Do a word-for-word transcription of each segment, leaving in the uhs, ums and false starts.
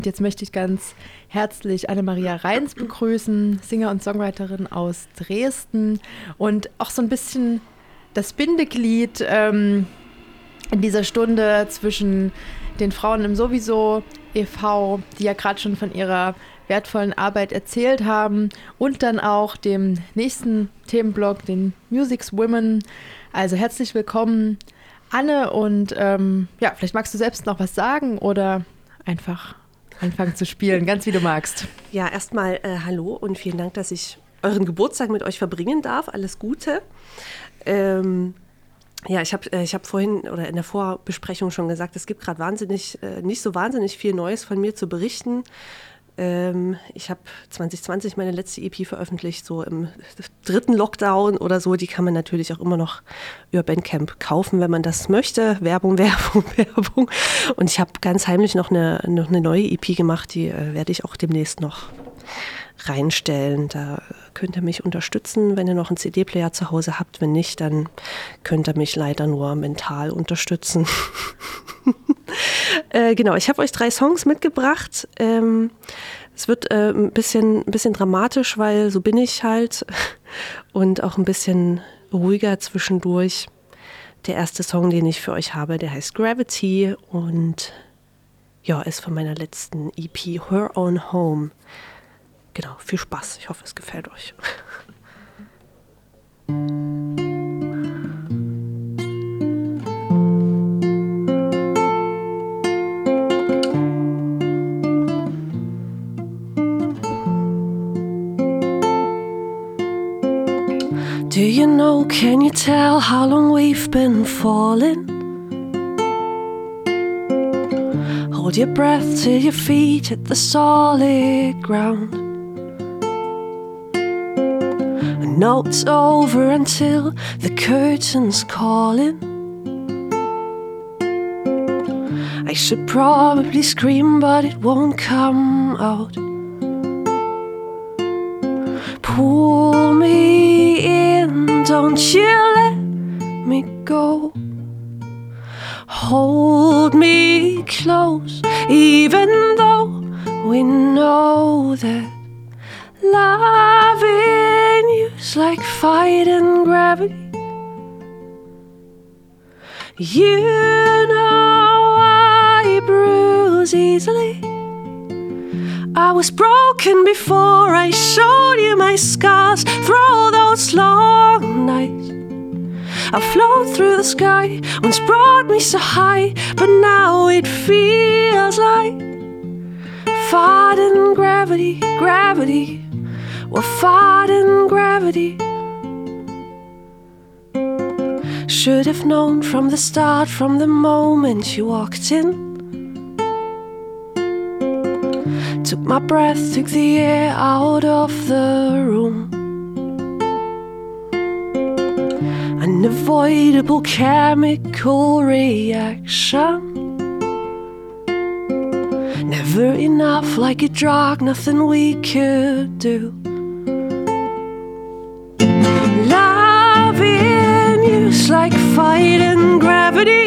Jetzt möchte ich ganz herzlich Annemaria Reins begrüßen, Singer und Songwriterin aus Dresden und auch so ein bisschen das Bindeglied ähm, in dieser Stunde zwischen den Frauen im Sowieso e V, die ja gerade schon von ihrer wertvollen Arbeit erzählt haben, und dann auch dem nächsten Themenblock, den Music's Women. Also herzlich willkommen, Anne, und ähm, ja, vielleicht magst du selbst noch was sagen oder einfach anfangen zu spielen, ganz wie du magst. Ja, erstmal äh, hallo und vielen Dank, dass ich euren Geburtstag mit euch verbringen darf. Alles Gute. Ähm, ja, ich habe äh, ich hab vorhin oder in der Vorbesprechung schon gesagt, es gibt gerade wahnsinnig, äh, nicht so wahnsinnig viel Neues von mir zu berichten. Ähm, ich habe zwanzig zwanzig meine letzte E P veröffentlicht, so im dritten Lockdown oder so. Die kann man natürlich auch immer noch über Bandcamp kaufen, wenn man das möchte. Werbung, Werbung, Werbung. Und ich habe ganz heimlich noch eine, noch eine neue E P gemacht, die äh, werde ich auch demnächst noch reinstellen. Da könnt ihr mich unterstützen, wenn ihr noch einen C D-Player zu Hause habt. Wenn nicht, dann könnt ihr mich leider nur mental unterstützen. äh, genau, ich habe euch drei Songs mitgebracht. Ähm, es wird äh, ein bisschen, ein bisschen dramatisch, weil so bin ich halt, und auch ein bisschen ruhiger zwischendurch. Der erste Song, den ich für euch habe, der heißt Gravity und ja, ist von meiner letzten E P Her Own Home. Genau, viel Spaß. Ich hoffe, es gefällt euch. Do you know, can you tell how long we've been falling? Hold your breath till your feet hit the solid ground. And know it's over until the curtain's calling. I should probably scream, but it won't come out. Pull me in, don't you let me go. Hold me close, even though we know that loving you's like fighting gravity. You know I bruise easily. I was broken before I showed you my scars. Through those long nights I float through the sky, once brought me so high, but now it feels like fighting gravity, gravity. We're fighting gravity. Should have known from the start, from the moment you walked in. Took my breath, took the air out of the room. Unavoidable chemical reaction. Never enough, like a drug, nothing we could do. Loving you's like fighting gravity.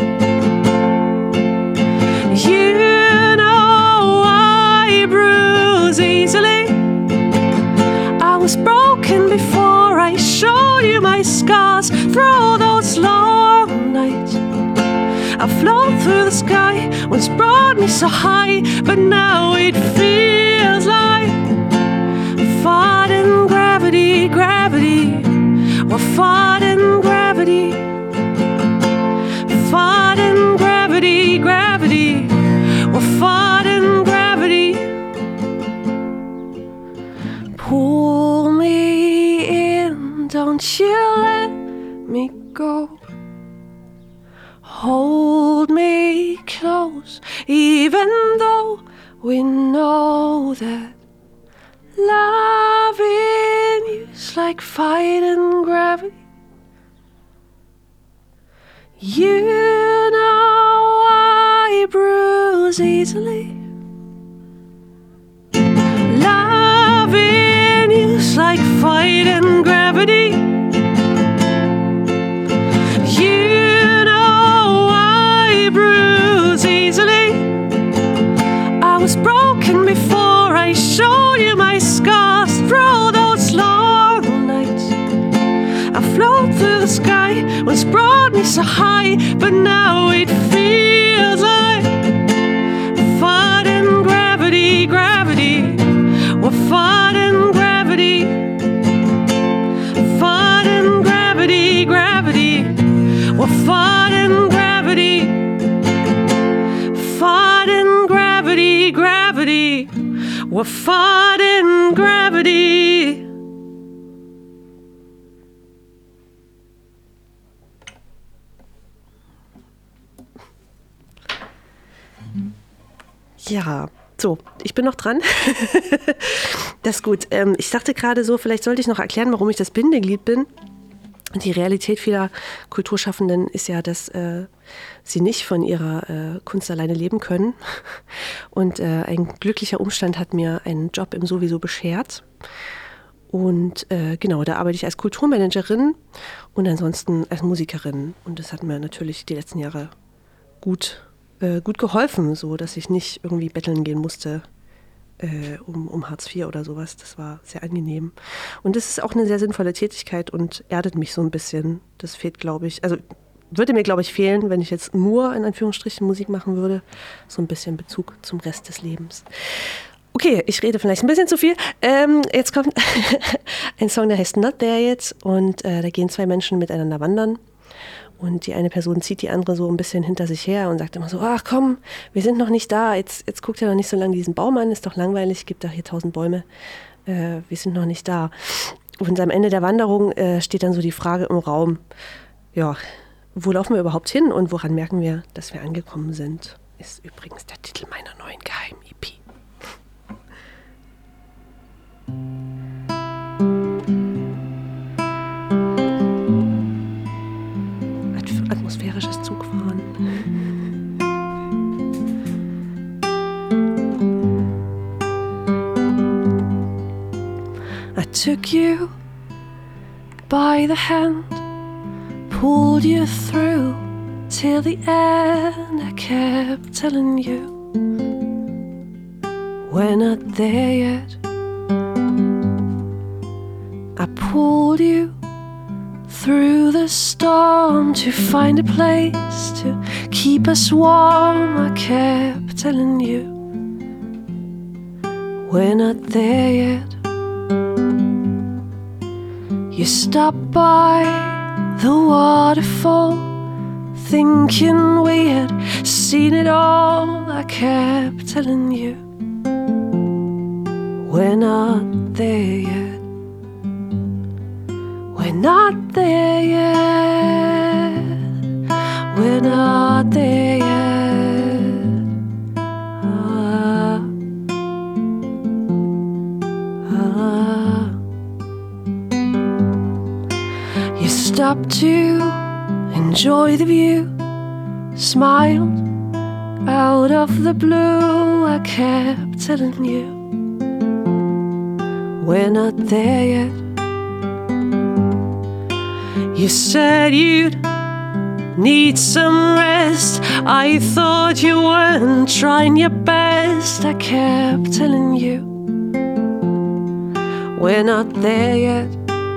You know I bruise easily. I was broken before I showed you my scars. Through those long nights I float through the sky, once brought me so high, but now it feels like fighting gravity, gravity. We're fighting gravity. Fighting gravity, gravity. We're fighting gravity. Pull me in, don't you let me go. Hold me close, even though we know that loving you's like fighting gravity. You know I bruise easily. Loving you's like fighting gravity. You know I bruise easily. I was broken before I showed you my scars. Through those long nights I float through the sky, once brought me so high, but now it feels like fighting gravity, gravity. We're fighting gravity, fighting gravity, gravity. We're fighting gravity, fighting gravity, gravity. We're fighting gravity. Ja, so, ich bin noch dran. Das ist gut. Ähm, ich dachte gerade so, vielleicht sollte ich noch erklären, warum ich das Bindeglied bin. Die Realität vieler Kulturschaffenden ist ja, dass äh, sie nicht von ihrer äh, Kunst alleine leben können. Und äh, ein glücklicher Umstand hat mir einen Job im Sowieso beschert. Und äh, genau, da arbeite ich als Kulturmanagerin und ansonsten als Musikerin. Und das hat mir natürlich die letzten Jahre gut, äh, gut geholfen, so dass ich nicht irgendwie betteln gehen musste. Um, um Hartz vier oder sowas. Das war sehr angenehm. Und das ist auch eine sehr sinnvolle Tätigkeit und erdet mich so ein bisschen. Das fehlt, glaube ich, also würde mir, glaube ich, fehlen, wenn ich jetzt nur in Anführungsstrichen Musik machen würde. So ein bisschen Bezug zum Rest des Lebens. Okay, ich rede vielleicht ein bisschen zu viel. Ähm, jetzt kommt ein Song, der heißt Not There Yet und äh, da gehen zwei Menschen miteinander wandern. Und die eine Person zieht die andere so ein bisschen hinter sich her und sagt immer so, ach komm, wir sind noch nicht da, jetzt, jetzt guckt ja noch nicht so lange diesen Baum an, ist doch langweilig, gibt doch hier tausend Bäume, äh, wir sind noch nicht da. Und am Ende der Wanderung äh, steht dann so die Frage im Raum, ja, wo laufen wir überhaupt hin und woran merken wir, dass wir angekommen sind? Ist übrigens der Titel meiner neuen Geheim-E P. Atmosphärisches Zugfahren. I took you by the hand, pulled you through till the end. I kept telling you we're not there yet. I pulled you through the storm to find a place to keep us warm. I kept telling you we're not there yet. You stopped by the waterfall, thinking we had seen it all. I kept telling you we're not there yet. We're not there yet. We're not there yet. Ah, ah. You stopped to enjoy the view, smiled out of the blue. I kept telling you we're not there yet. You said you'd need some rest. I thought you weren't trying your best. I kept telling you we're not there yet.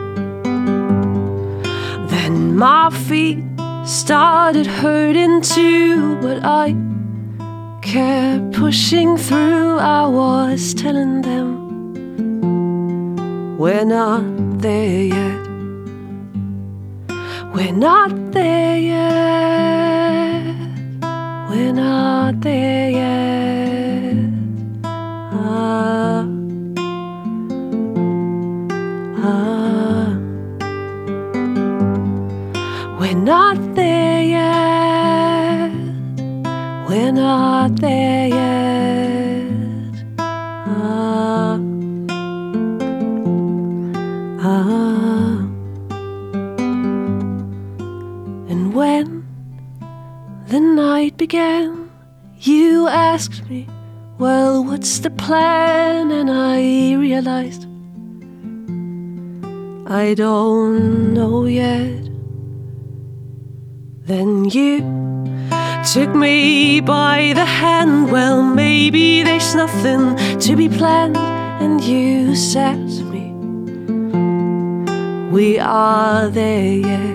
Then my feet started hurting too, but I kept pushing through. I was telling them we're not there yet. We're not there yet. We're not there yet. Ah, ah. We're not there yet. We're not there yet. Ah, ah. And when the night began, you asked me, well, what's the plan? And I realized I don't know yet. Then you took me by the hand. Well, maybe there's nothing to be planned. And you said to me, we are there yet.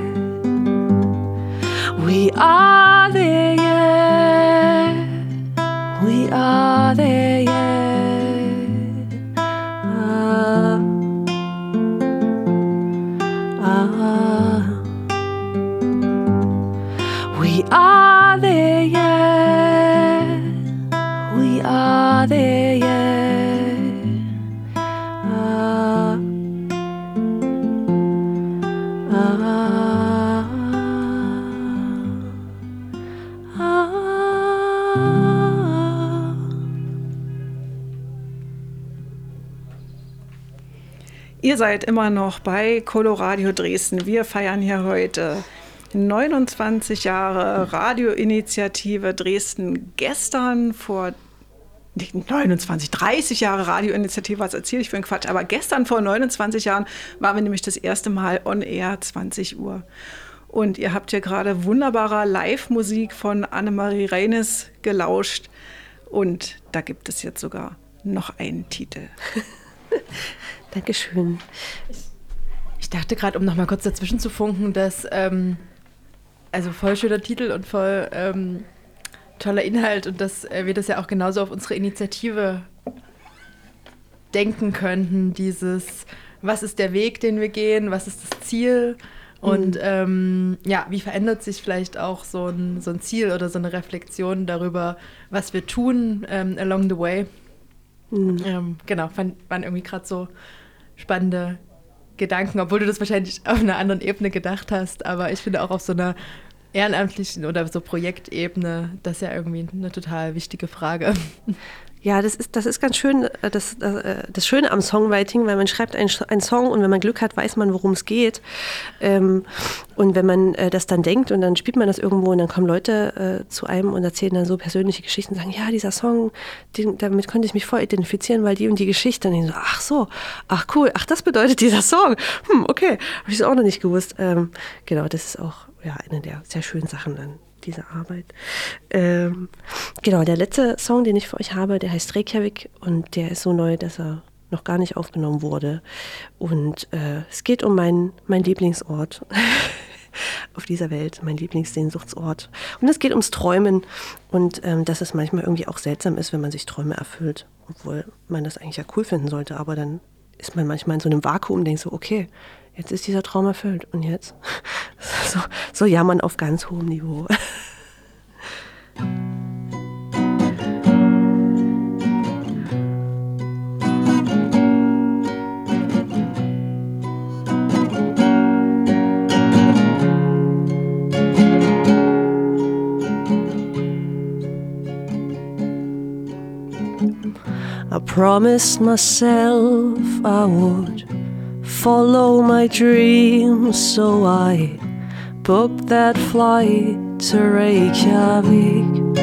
We are there yet. We are there yet. Ah, ah. We are there yet. We are there yet. Ah, ah, ah. Ihr seid immer noch bei Coloradio Dresden. Wir feiern hier heute neunundzwanzig Jahre Radioinitiative Dresden. Gestern vor neunundzwanzig, dreißig Jahre Radioinitiative, was erzähle ich für einen Quatsch, aber gestern vor neunundzwanzig Jahren waren wir nämlich das erste Mal on air, zwanzig Uhr. Und ihr habt hier gerade wunderbarer Live-Musik von Annemarie Reines gelauscht. Und da gibt es jetzt sogar noch einen Titel. Dankeschön. Ich dachte gerade, um noch mal kurz dazwischen zu funken, dass, ähm, also voll schöner Titel und voll ähm, toller Inhalt und dass äh, wir das ja auch genauso auf unsere Initiative denken könnten, dieses, was ist der Weg, den wir gehen, was ist das Ziel und mhm. ähm, ja, wie verändert sich vielleicht auch so ein, so ein Ziel oder so eine Reflexion darüber, was wir tun ähm, along the way. Mhm. Ähm, genau, fand, waren irgendwie gerade so spannende Gedanken, obwohl du das wahrscheinlich auf einer anderen Ebene gedacht hast, aber ich finde auch auf so einer ehrenamtlichen oder so Projektebene, das ist ja irgendwie eine total wichtige Frage. Ja, das ist, das ist ganz schön, das, das, das Schöne am Songwriting, weil man schreibt einen, einen Song und wenn man Glück hat, weiß man, worum es geht. Ähm, und wenn man äh, das dann denkt und dann spielt man das irgendwo und dann kommen Leute äh, zu einem und erzählen dann so persönliche Geschichten und sagen, ja, dieser Song, den, damit konnte ich mich voll identifizieren, weil die und die Geschichte. Und ich so, ach so, ach cool, ach das bedeutet dieser Song. Hm, okay, habe ich es auch noch nicht gewusst. Ähm, genau, das ist auch ja, eine der sehr schönen Sachen dann. Diese Arbeit. Ähm, genau, der letzte Song, den ich für euch habe, der heißt Reykjavik und der ist so neu, dass er noch gar nicht aufgenommen wurde. Und äh, es geht um meinen mein Lieblingsort auf dieser Welt, mein Lieblingssehnsuchtsort. Und es geht ums Träumen und ähm, dass es manchmal irgendwie auch seltsam ist, wenn man sich Träume erfüllt, obwohl man das eigentlich ja cool finden sollte, aber dann ist man manchmal in so einem Vakuum und denkt so, okay, jetzt ist dieser Traum erfüllt. Und jetzt? So, so jammern auf ganz hohem Niveau. I promised myself I would follow my dreams, so I booked that flight to Reykjavik.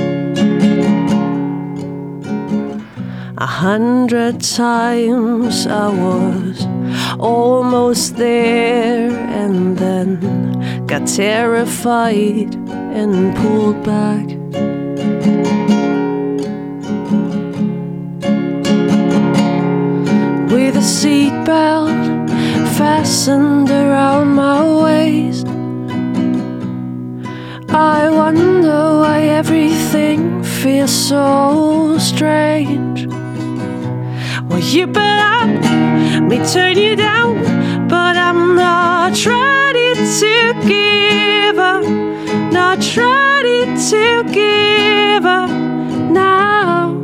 A hundred times I was almost there and then got terrified and pulled back. With a seatbelt fastened around my waist, I wonder why everything feels so strange. Well, you better me turn you down, but I'm not ready to give up, not ready to give up now.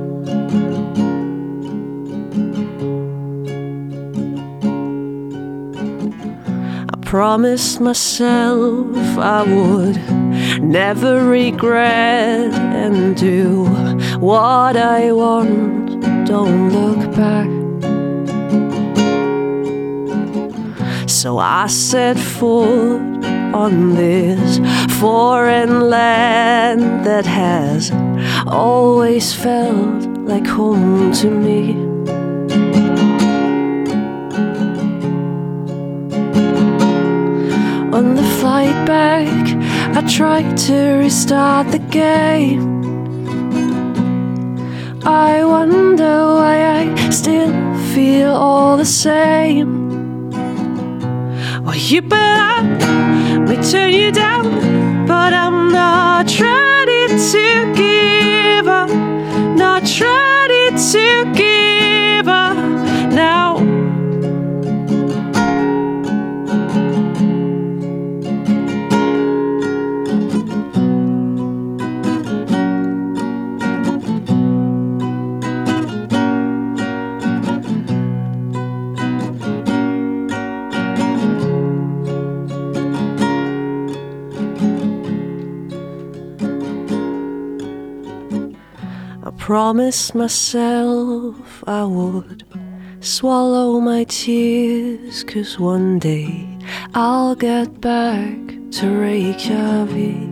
Promised myself I would never regret and do what I want, don't look back. So I set foot on this foreign land that has always felt like home to me. On the flight back, I try to restart the game. I wonder why I still feel all the same. Well, you bet me turn you down, but I'm not ready to give up. Not ready to give up now. Promised myself I would swallow my tears, 'cause one day I'll get back to Reykjavik.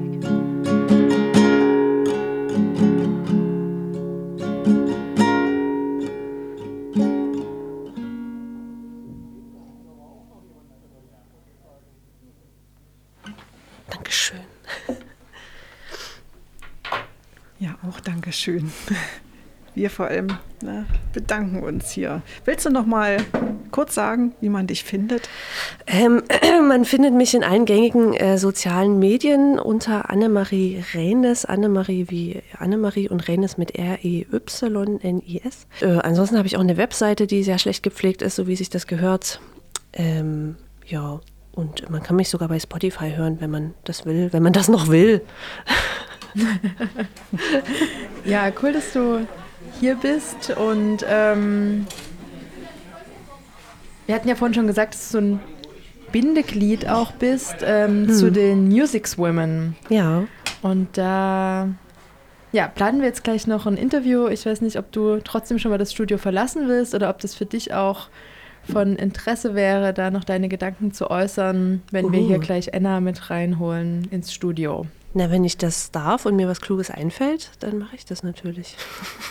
Dankeschön. Ja, auch Dankeschön. Wir vor allem ne, bedanken uns hier. Willst du noch mal kurz sagen, wie man dich findet? Ähm, man findet mich in allen gängigen äh, sozialen Medien unter Annemarie Reines. Annemarie wie Annemarie und Reines mit R E Y N I S. Äh, ansonsten habe ich auch eine Webseite, die sehr schlecht gepflegt ist, so wie sich das gehört. Ähm, ja, und man kann mich sogar bei Spotify hören, wenn man das will, wenn man das noch will. Ja, cool, dass du hier bist. Und ähm, wir hatten ja vorhin schon gesagt, dass du so ein Bindeglied auch bist ähm, hm. zu den Music Women. Ja. Und da ja, planen wir jetzt gleich noch ein Interview. Ich weiß nicht, ob du trotzdem schon mal das Studio verlassen willst oder ob das für dich auch von Interesse wäre, da noch deine Gedanken zu äußern, wenn uh. wir hier gleich Enna mit reinholen ins Studio. Na, wenn ich das darf und mir was Kluges einfällt, dann mache ich das natürlich.